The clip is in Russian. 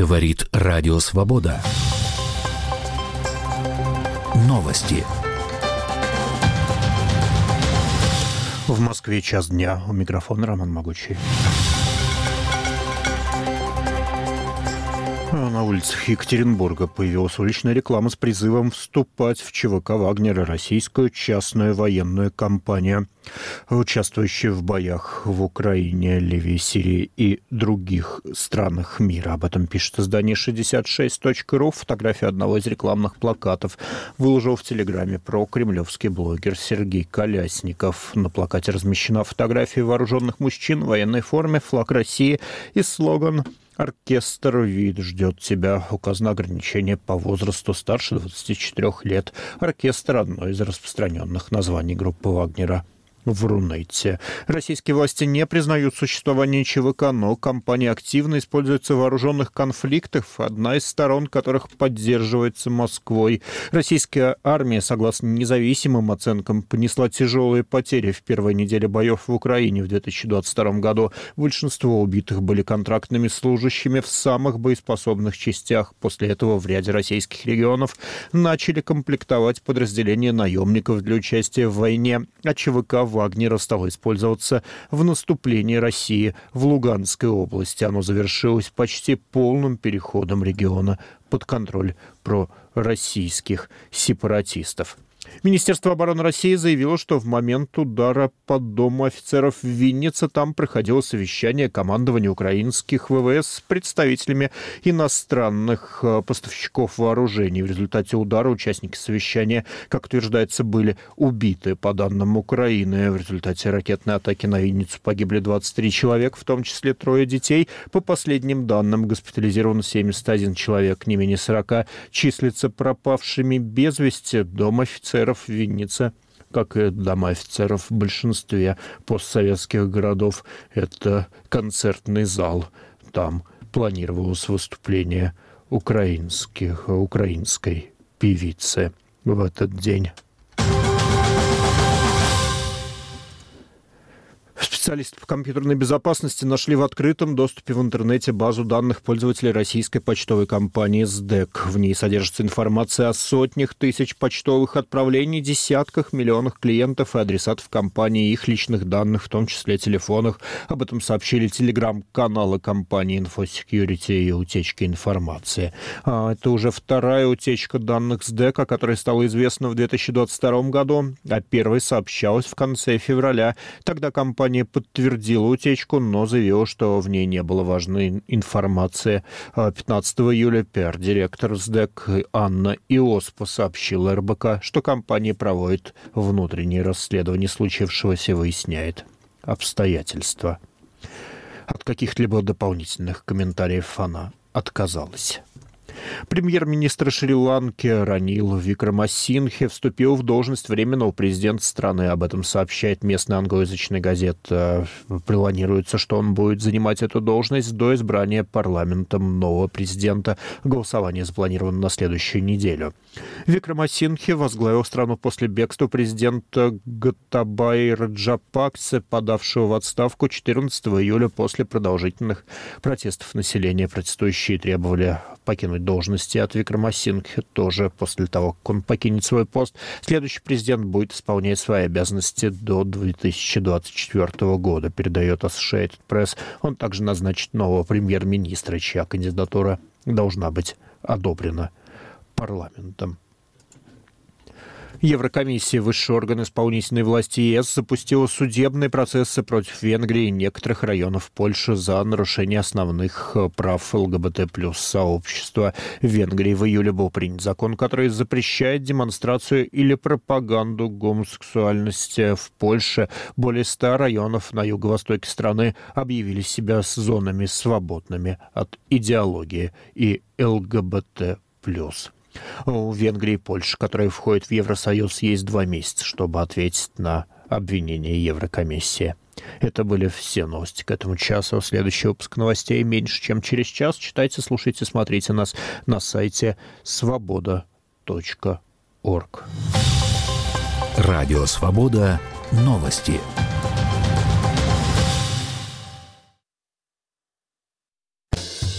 Говорит Радио Свобода. Новости. В Москве час дня. У микрофона Роман Могучий. На улицах Екатеринбурга появилась уличная реклама с призывом вступать в ЧВК Вагнера, российскую частную военную компанию, участвующую в боях в Украине, Ливии, Сирии и других странах мира. Об этом пишет издание 66.ru. Фотографию одного из рекламных плакатов выложил в Телеграме прокремлевский блогер Сергей Колясников. На плакате размещена фотография вооруженных мужчин в военной форме, флаг России и слоган «Оркестр ВИД ждет тебя». Указано ограничение по возрасту старше 24 лет. Оркестр – одно из распространенных названий группы Вагнера в Рунете. Российские власти не признают существование ЧВК, но компания активно используется в вооруженных конфликтах, одна из сторон которых поддерживается Москвой. Российская армия, согласно независимым оценкам, понесла тяжелые потери в первой неделе боев в Украине в 2022 году. Большинство убитых были контрактными служащими в самых боеспособных частях. После этого в ряде российских регионов начали комплектовать подразделения наемников для участия в войне, а ЧВК Вагнера стало использоваться в наступлении России в Луганской области. Оно завершилось почти полным переходом региона под контроль пророссийских сепаратистов. Министерство обороны России заявило, что в момент удара по Дому офицеров в Виннице там проходило совещание командования украинских ВВС с представителями иностранных поставщиков вооружений. В результате удара участники совещания, как утверждается, были убиты. По данным Украины, в результате ракетной атаки на Винницу погибли 23 человека, в том числе 3 детей. По последним данным, госпитализирован 71 человек, не менее 40 числятся пропавшими без вести. Дом офицеров в Виннице, как и дома офицеров в большинстве постсоветских городов, это концертный зал. Там планировалось выступление украинской певицы в этот день. Специалисты по компьютерной безопасности нашли в открытом доступе в интернете базу данных пользователей российской почтовой компании СДЭК. В ней содержится информация о сотнях тысяч почтовых отправлений, десятках миллионах клиентов и адресатов компании, их личных данных, в том числе телефонах. Об этом сообщили телеграм-каналы компании InfoSecurity и утечки информации. Это уже вторая утечка данных СДЭК, о которой стало известно в 2022 году, а первой сообщалась в конце февраля. Тогда компания подтвердила утечку, но заявила, что в ней не было важной информации. 15 июля пиар-директор СДЭК Анна Иоспа сообщила РБК, что компания проводит внутреннее расследование случившегося и выясняет обстоятельства. От каких-либо дополнительных комментариев она отказалась. Премьер-министр Шри-Ланки Ранил Викрамасингхе вступил в должность временного президента страны. Об этом сообщает местная англоязычная газета. Планируется, что он будет занимать эту должность до избрания парламентом нового президента. Голосование запланировано на следующую неделю. Викрамасингхе возглавил страну после бегства президента Готабая Раджапаксе, подавшего в отставку 14 июля после продолжительных протестов населения. Протестующие требовали покинуть должности от Викрамасингхе тоже после того, как он покинет свой пост. Следующий президент будет исполнять свои обязанности до 2024 года, передает Associated Press. Он также назначит нового премьер-министра, чья кандидатура должна быть одобрена парламентом. Еврокомиссия, высший орган исполнительной власти ЕС, запустила судебные процессы против Венгрии и некоторых районов Польши за нарушение основных прав ЛГБТ+ сообщества. В Венгрии в июле был принят закон, который запрещает демонстрацию или пропаганду гомосексуальности. В Польше более 100 районов на юго-востоке страны объявили себя зонами свободными от идеологии и ЛГБТ+. У Венгрии и Польши, которые входят в Евросоюз, есть 2 месяца, чтобы ответить на обвинения Еврокомиссии. Это были все новости к этому часу. Следующий выпуск новостей меньше, чем через час. Читайте, слушайте, смотрите нас на сайте svoboda.org. Радио «Свобода». Новости.